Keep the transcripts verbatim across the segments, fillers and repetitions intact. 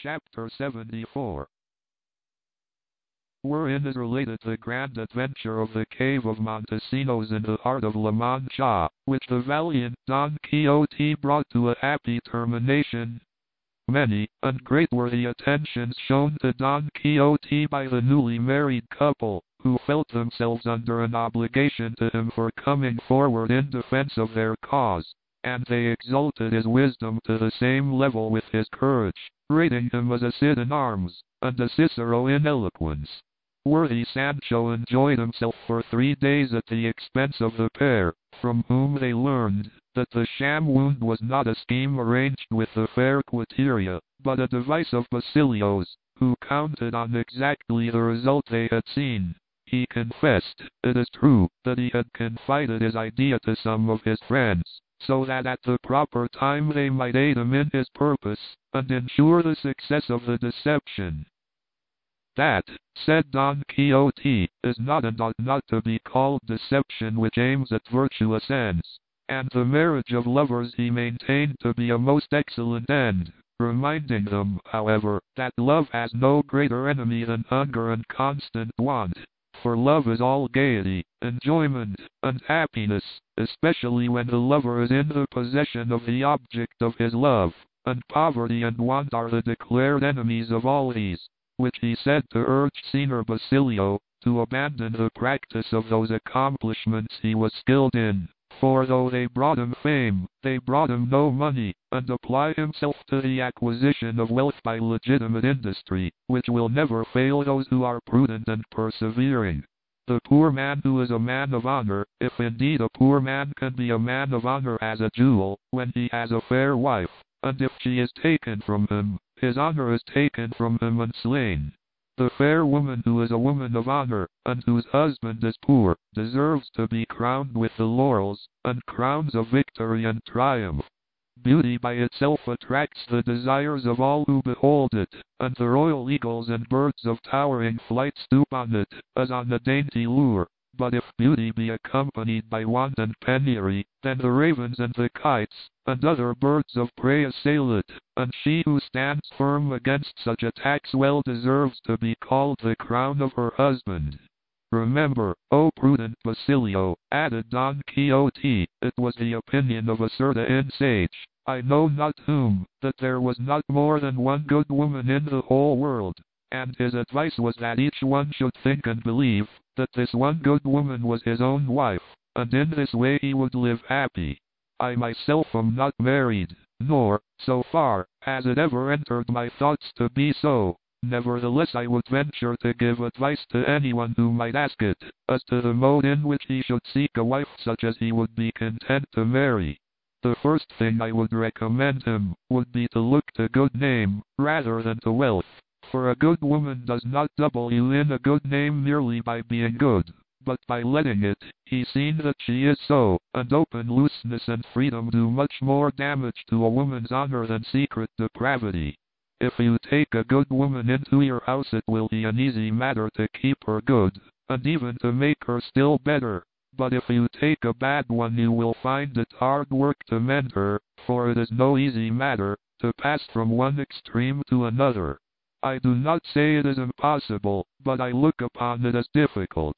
Chapter seventy-four. Wherein is related the grand adventure of the cave of Montesinos in the heart of La Mancha, which the valiant Don Quixote brought to a happy termination. Many and great were the attentions shown to Don Quixote by the newly married couple, who felt themselves under an obligation to him for coming forward in defense of their cause, and they exalted his wisdom to the same level with his courage, rating him as a Cid in arms, and a Cicero in eloquence. Worthy Sancho enjoyed himself for three days at the expense of the pair, from whom they learned that the sham wound was not a scheme arranged with the fair Quiteria, but a device of Basilio's, who counted on exactly the result they had seen. He confessed, it is true, that he had confided his idea to some of his friends, so that at the proper time they might aid him in his purpose, and ensure the success of the deception. That, said Don Quixote, is not and ought not to be called deception which aims at virtuous ends, and the marriage of lovers he maintained to be a most excellent end, reminding them, however, that love has no greater enemy than hunger and constant want, for love is all gaiety, enjoyment, and happiness, especially when the lover is in the possession of the object of his love, and poverty and want are the declared enemies of all these, which he said to urge Senor Basilio to abandon the practice of those accomplishments he was skilled in, for though they brought him fame, they brought him no money, and apply himself to the acquisition of wealth by legitimate industry, which will never fail those who are prudent and persevering. The poor man who is a man of honor, if indeed a poor man can be a man of honor as a jewel, when he has a fair wife, and if she is taken from him, his honor is taken from him and slain. The fair woman who is a woman of honor, and whose husband is poor, deserves to be crowned with the laurels, and crowns of victory and triumph. Beauty by itself attracts the desires of all who behold it, and the royal eagles and birds of towering flight stoop on it, as on a dainty lure. But if beauty be accompanied by want and penury, then the ravens and the kites, and other birds of prey assail it, and she who stands firm against such attacks well deserves to be called the crown of her husband. Remember, O prudent Basilio, added Don Quixote, it was the opinion of a certain sage, I know not whom, that there was not more than one good woman in the whole world, and his advice was that each one should think and believe that this one good woman was his own wife, and in this way he would live happy. I myself am not married, nor, so far, has it ever entered my thoughts to be so. Nevertheless I would venture to give advice to anyone who might ask it, as to the mode in which he should seek a wife such as he would be content to marry. The first thing I would recommend him, would be to look to good name, rather than to wealth. For a good woman does not double you in a good name merely by being good, but by letting it be seen that she is so, and open looseness and freedom do much more damage to a woman's honor than secret depravity. If you take a good woman into your house it will be an easy matter to keep her good, and even to make her still better, but if you take a bad one you will find it hard work to mend her, for it is no easy matter to pass from one extreme to another. I do not say it is impossible, but I look upon it as difficult.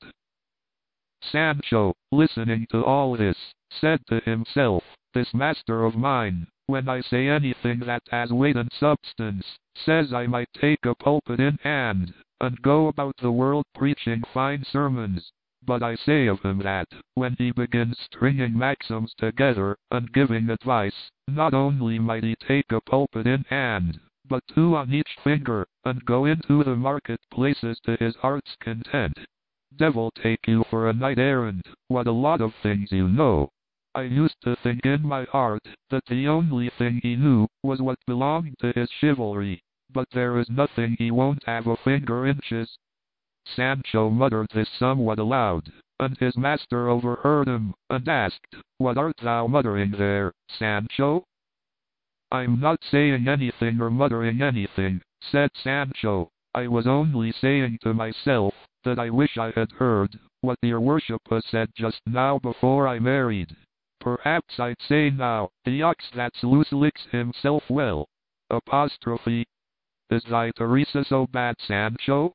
Sancho, listening to all this, said to himself, this master of mine, when I say anything that has weight and substance, says I might take a pulpit in hand, and go about the world preaching fine sermons. But I say of him that, when he begins stringing maxims together, and giving advice, not only might he take a pulpit in hand, but two on each finger, and go into the marketplaces to his heart's content. Devil take you for a knight-errant, what a lot of things you know. I used to think in my heart, that the only thing he knew, was what belonged to his chivalry, but there is nothing he won't have a finger inches. Sancho muttered this somewhat aloud, and his master overheard him, and asked, what art thou muttering there, Sancho? I'm not saying anything or muttering anything, said Sancho, I was only saying to myself, that I wish I had heard, what your worship has said just now before I married. Perhaps I'd say now, the ox that's loose licks himself well. Apostrophe. Is thy Teresa so bad, Sancho?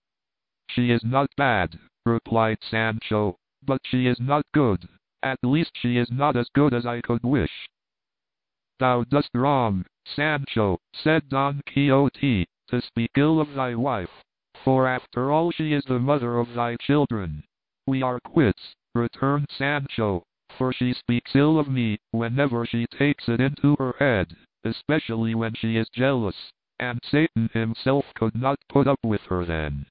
She is not bad, replied Sancho, but she is not good. At least she is not as good as I could wish. Thou dost wrong, Sancho, said Don Quixote, to speak ill of thy wife, for after all she is the mother of thy children. We are quits, returned Sancho, for she speaks ill of me whenever she takes it into her head, especially when she is jealous, and Satan himself could not put up with her then.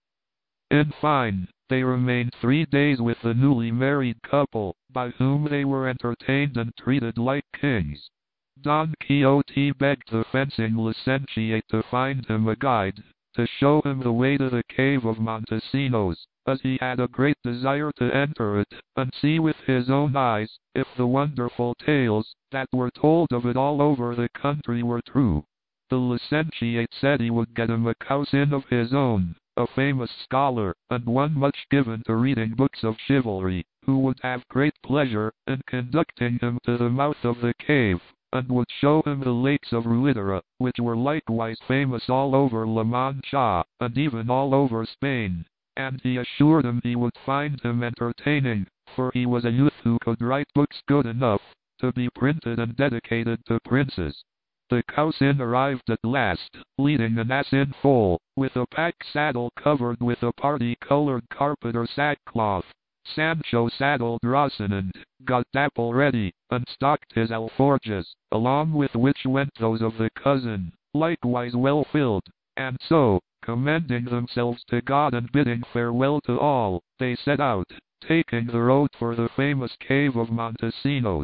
In fine, they remained three days with the newly married couple, by whom they were entertained and treated like kings. Don Quixote begged the fencing licentiate to find him a guide, to show him the way to the cave of Montesinos, as he had a great desire to enter it, and see with his own eyes, if the wonderful tales, that were told of it all over the country were true. The licentiate said he would get him a cousin of his own, a famous scholar, and one much given to reading books of chivalry, who would have great pleasure in conducting him to the mouth of the cave, and would show him the lakes of Ruidera, which were likewise famous all over La Mancha, and even all over Spain. And he assured him he would find him entertaining, for he was a youth who could write books good enough to be printed and dedicated to princes. The cousin arrived at last, leading an ass in foal, with a pack saddle covered with a party-colored carpet or sackcloth. Sancho saddled Rocinante, got Dapple ready, and stocked his alforjas, along with which went those of the cousin, likewise well filled, and so, commending themselves to God and bidding farewell to all, they set out, taking the road for the famous cave of Montesinos.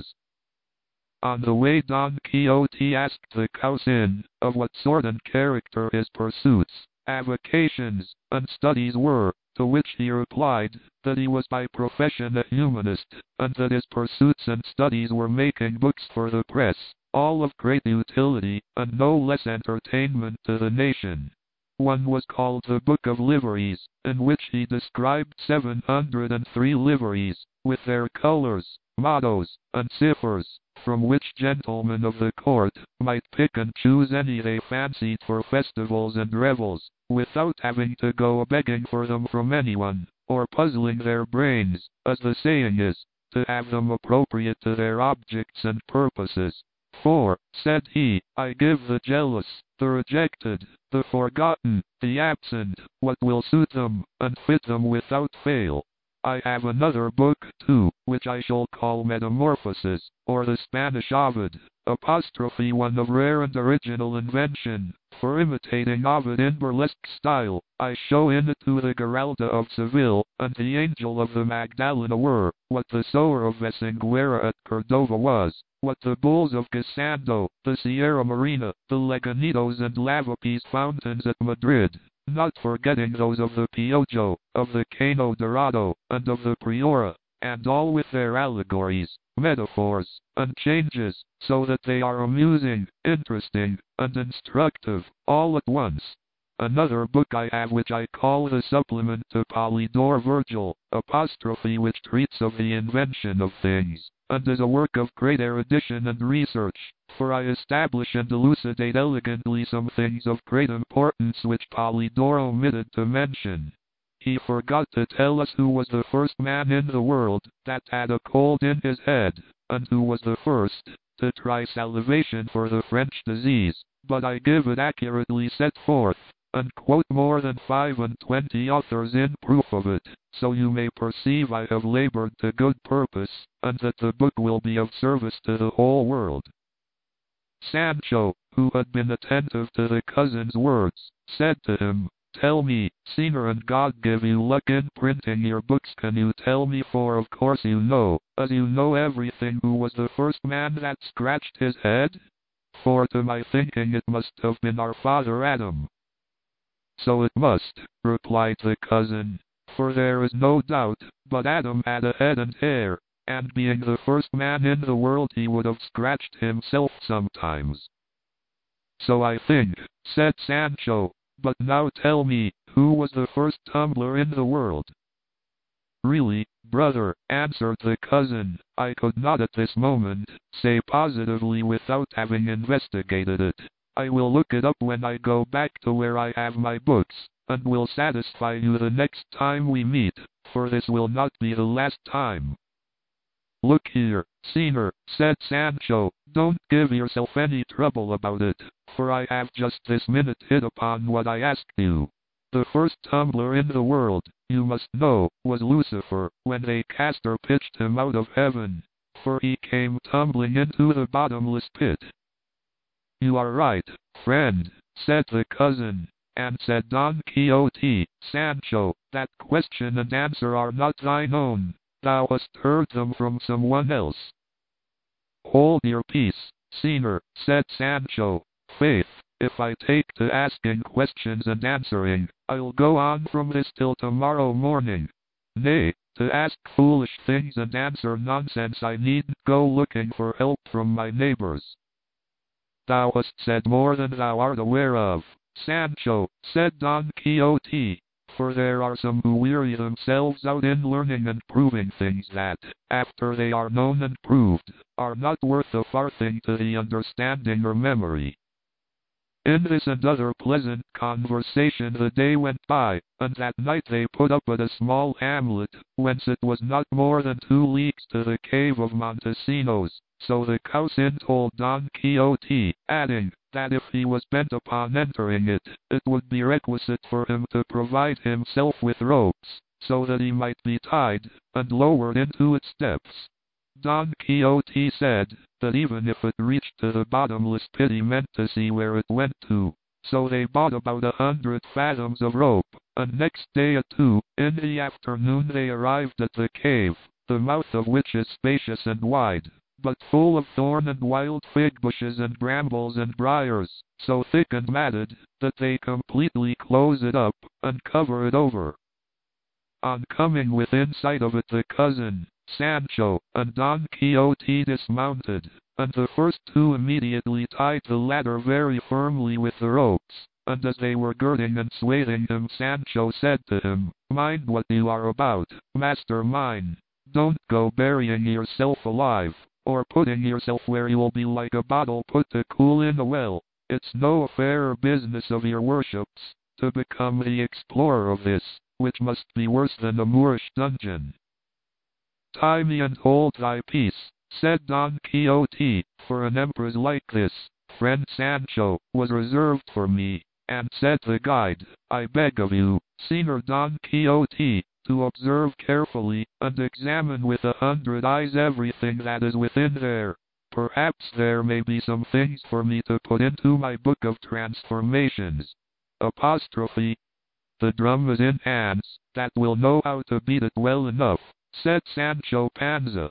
On the way Don Quixote asked the cousin, of what sort and character his pursuits, avocations, and studies were, to which he replied, that he was by profession a humanist, and that his pursuits and studies were making books for the press, all of great utility, and no less entertainment to the nation. One was called the Book of Liveries, in which he described seven hundred and three liveries, with their colors, mottos, and ciphers, from which gentlemen of the court might pick and choose any they fancied for festivals and revels, without having to go a-begging for them from anyone, or puzzling their brains, as the saying is, to have them appropriate to their objects and purposes. For, said he, I give the jealous, the rejected, the forgotten, the absent, what will suit them, and fit them without fail. I have another book, too, which I shall call Metamorphoses, or the Spanish Ovid, apostrophe one of rare and original invention, for imitating Ovid in burlesque style, I show in it who the Giralda of Seville, and the Angel of the Magdalena were, what the sower of Vesinguera at Cordova was, what the bulls of Casando, the Sierra Morena, the Leganitos and Lavapiés fountains at Madrid, not forgetting those of the Piojo, of the Cano Dorado, and of the Priora, and all with their allegories, metaphors, and changes, so that they are amusing, interesting, and instructive, all at once. Another book I have which I call the Supplement to Polydore Virgil, apostrophe which treats of the invention of things, and is a work of great erudition and research, for I establish and elucidate elegantly some things of great importance which Polydore omitted to mention. He forgot to tell us who was the first man in the world that had a cold in his head, and who was the first to try salivation for the French disease, but I give it accurately set forth, and quote more than five and twenty authors in proof of it, so you may perceive I have labored to good purpose, and that the book will be of service to the whole world. Sancho, who had been attentive to the cousin's words, said to him, Tell me, Senor, and God give you luck in printing your books, can you tell me, for of course you know, as you know everything, who was the first man that scratched his head? For to my thinking it must have been our father Adam. So it must, replied the cousin, for there is no doubt, but Adam had a head and hair, and being the first man in the world he would have scratched himself sometimes. So I think, said Sancho, but now tell me, who was the first tumbler in the world? Really, brother, answered the cousin, I could not at this moment say positively without having investigated it. I will look it up when I go back to where I have my books, and will satisfy you the next time we meet, for this will not be the last time." "Look here, Senor," said Sancho, "don't give yourself any trouble about it, for I have just this minute hit upon what I asked you. The first tumbler in the world, you must know, was Lucifer, when they cast or pitched him out of heaven, for he came tumbling into the bottomless pit." "You are right, friend," said the cousin. And said Don Quixote, "Sancho, that question and answer are not thine own. Thou hast heard them from someone else." "Hold your peace, Senor," said Sancho. "Faith, if I take to asking questions and answering, I'll go on from this till tomorrow morning. Nay, to ask foolish things and answer nonsense I needn't go looking for help from my neighbors." "Thou hast said more than thou art aware of, Sancho," said Don Quixote, "for there are some who weary themselves out in learning and proving things that, after they are known and proved, are not worth a farthing to the understanding or memory." In this and other pleasant conversation the day went by, and that night they put up at a small hamlet, whence it was not more than two leagues to the cave of Montesinos. So the cousin told Don Quixote, adding, that if he was bent upon entering it, it would be requisite for him to provide himself with ropes, so that he might be tied, and lowered into its depths. Don Quixote said, that even if it reached to the bottomless pit he meant to see where it went to. So they bought about a hundred fathoms of rope, and next day at two, in the afternoon they arrived at the cave, the mouth of which is spacious and wide, but full of thorn and wild fig bushes and brambles and briars, so thick and matted, that they completely close it up, and cover it over. On coming within sight of it the cousin, Sancho, and Don Quixote dismounted, and the first two immediately tied the latter very firmly with the ropes, and as they were girding and swathing him Sancho said to him, "Mind what you are about, master mine. Don't go burying yourself alive, or putting yourself where you'll be like a bottle put to cool in a well. It's no affair or business of your worships, to become the explorer of this, which must be worse than a Moorish dungeon." "Tie me and hold thy peace," said Don Quixote, "for an empress like this, friend Sancho, was reserved for me." And said the guide, "I beg of you, Señor Don Quixote, to observe carefully, and examine with a hundred eyes everything that is within there. Perhaps there may be some things for me to put into my book of transformations. Apostrophe. The drum is in hands that will know how to beat it well enough," said Sancho Panza.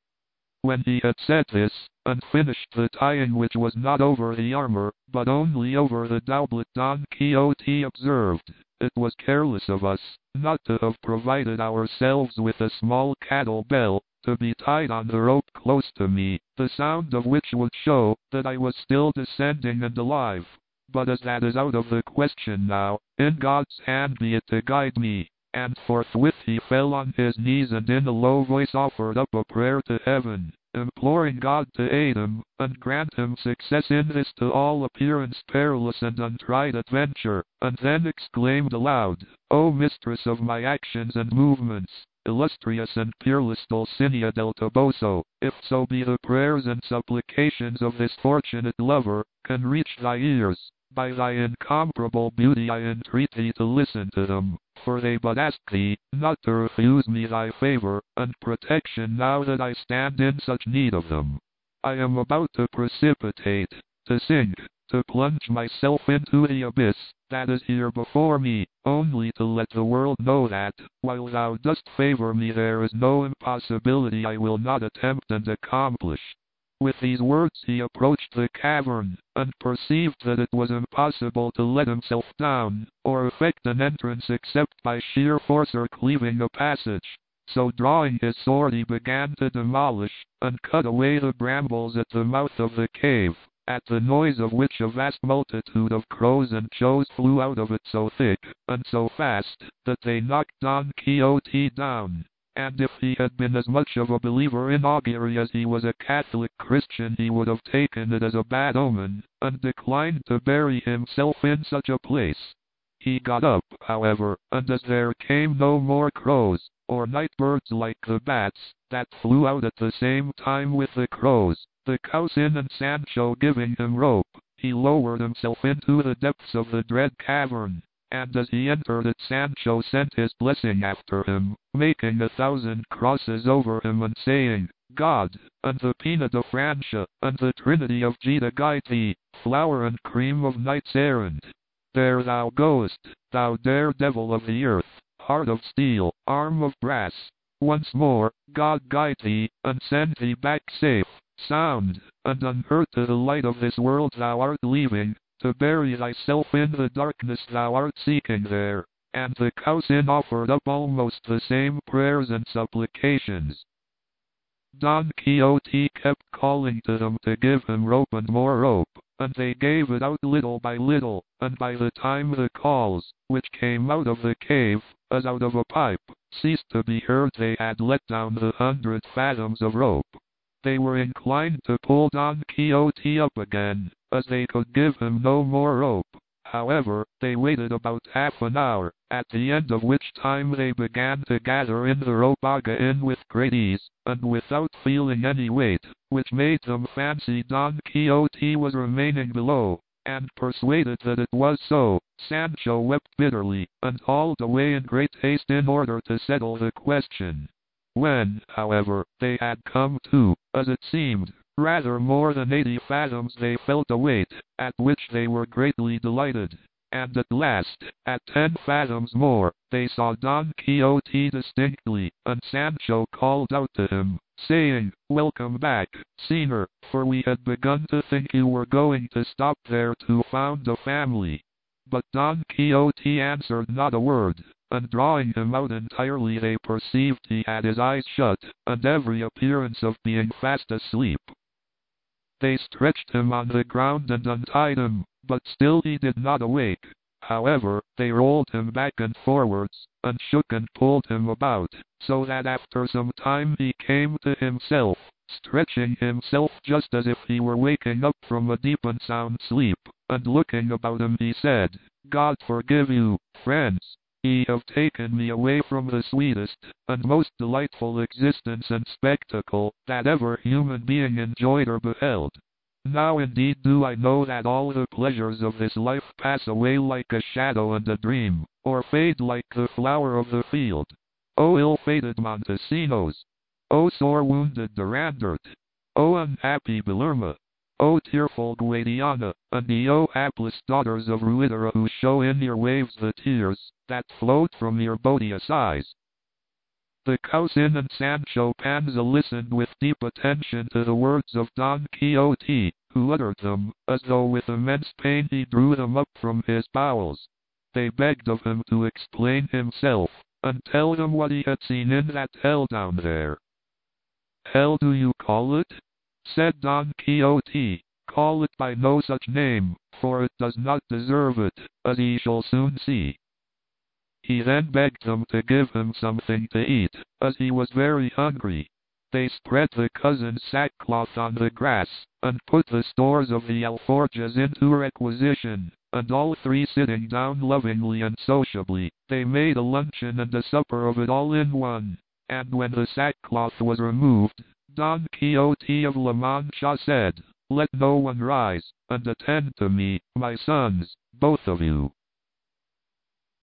When he had said this, and finished the tying which was not over the armor, but only over the doublet, Don Quixote observed, "It was careless of us, not to have provided ourselves with a small cattle bell, to be tied on the rope close to me, the sound of which would show that I was still descending and alive. But as that is out of the question now, in God's hand be it to guide me." And forthwith he fell on his knees and in a low voice offered up a prayer to heaven, imploring God to aid him, and grant him success in this to all appearance perilous and untried adventure, and then exclaimed aloud, "O mistress of my actions and movements, illustrious and peerless Dulcinea del Toboso, if so be the prayers and supplications of this fortunate lover can reach thy ears, by thy incomparable beauty I entreat thee to listen to them, for they but ask thee not to refuse me thy favor and protection now that I stand in such need of them. I am about to precipitate, to sink, to plunge myself into the abyss that is here before me, only to let the world know that, while thou dost favor me, there is no impossibility I will not attempt and accomplish." With these words he approached the cavern, and perceived that it was impossible to let himself down, or effect an entrance except by sheer force or cleaving a passage. So drawing his sword he began to demolish, and cut away the brambles at the mouth of the cave, at the noise of which a vast multitude of crows and chows flew out of it so thick, and so fast, that they knocked Don Quixote down. and if he had been as much of a believer in augury as he was a Catholic Christian, he would have taken it as a bad omen, and declined to bury himself in such a place. He got up, however, and as there came no more crows, or night birds like the bats, that flew out at the same time with the crows, the cousin and Sancho giving him rope, he lowered himself into the depths of the dread cavern, and as he entered it Sancho sent his blessing after him, making a thousand crosses over him and saying, God, and the Pina de Francia, and the Trinity of Gita guide thee, flower and cream of knights errant. There thou goest, thou daredevil of the earth, heart of steel, arm of brass. Once more, God guide thee, and send thee back safe, sound, and unhurt to the light of this world thou art leaving, to bury thyself in the darkness thou art seeking there. And the cousin offered up almost the same prayers and supplications. Don Quixote kept calling to them to give him rope and more rope, and they gave it out little by little, and by the time the calls, which came out of the cave, as out of a pipe, ceased to be heard, they had let down the hundred fathoms of rope. They were inclined to pull Don Quixote up again, as they could give him no more rope. However, they waited about half an hour, at the end of which time they began to gather in the rope again with great ease, and without feeling any weight, which made them fancy Don Quixote was remaining below, and persuaded that it was so, Sancho wept bitterly, and hauled away in great haste in order to settle the question. When, however, they had come to, as it seemed, rather more than eighty fathoms, they felt a weight, at which they were greatly delighted, and at last, at ten fathoms more, they saw Don Quixote distinctly, and Sancho called out to him, saying, Welcome back, Senor, for we had begun to think you were going to stop there to found a family. But Don Quixote answered not a word, and drawing him out entirely they perceived he had his eyes shut, and every appearance of being fast asleep. They stretched him on the ground and untied him, but still he did not awake. However, they rolled him back and forwards, and shook and pulled him about, so that after some time he came to himself, stretching himself just as if he were waking up from a deep and sound sleep, and looking about him he said, God forgive you, friends. Ye have taken me away from the sweetest and most delightful existence and spectacle that ever human being enjoyed or beheld. Now indeed do I know that all the pleasures of this life pass away like a shadow and a dream, or fade like the flower of the field. O ill-fated Montesinos! O sore-wounded Durandart! O unhappy Belerma! O tearful Guadiana, and ye O hapless daughters of Ruidera, who show in your waves the tears that float from your beauteous eyes. The cousin and Sancho Panza listened with deep attention to the words of Don Quixote, who uttered them, as though with immense pain he drew them up from his bowels. They begged of him to explain himself, and tell them what he had seen in that hell down there. Hell do you call it? Said Don Quixote. Call it by no such name, for it does not deserve it, as ye shall soon see. He then begged them to give him something to eat, as he was very hungry. They spread the cousin's sackcloth on the grass, and put the stores of the alforjas into requisition, and all three sitting down lovingly and sociably, they made a luncheon and a supper of it all in one. And when the sackcloth was removed, Don Quixote of La Mancha said, Let no one rise, and attend to me, my sons, both of you.